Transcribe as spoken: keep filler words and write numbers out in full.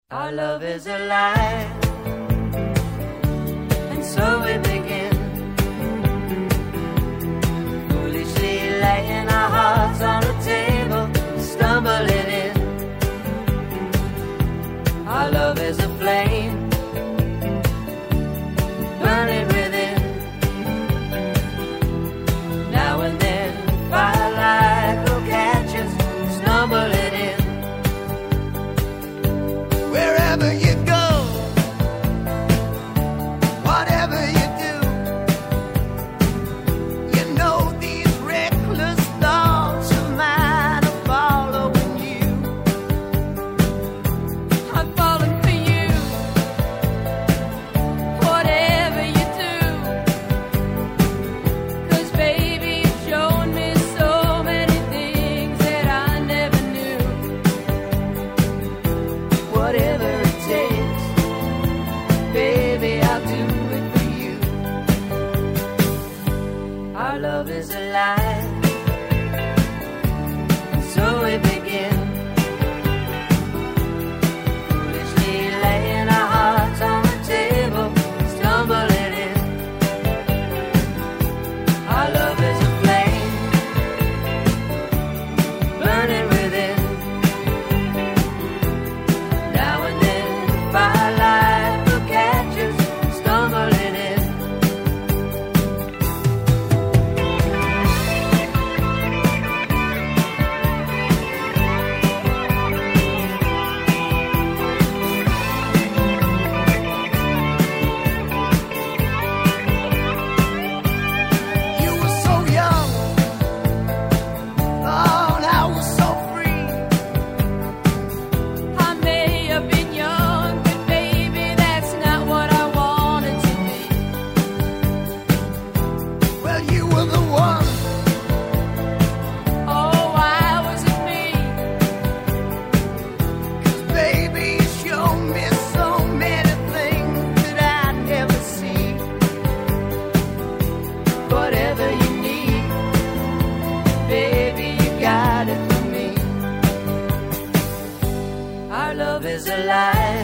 Our love is alive, and so we begin, foolishly laying our hearts on the table, stumbling in. Our love is a flame, burning within. Now and then, firelight will catch us, stumbling in. Wherever you go, whatever you do, you know these reckless thoughts of mine are following you. I'm falling for you, whatever you do, 'cause baby you've shown me so many things that I never knew. Whatever it takes, baby, I'll do it for you. Our love is alive, and so we begin, foolishly laying our hearts on the table, stumbling in. Our love is a flame, burning within. Now and then, firelight will catch us, stumbling in. You were so young, oh, and I was so free. I may have been young, but baby that's not what I wanted to be. Well, you were the one. Oh, why was it me? Baby, you showed me so many things that I never see. Whatever you need, baby, you got it for me. Our love is alive,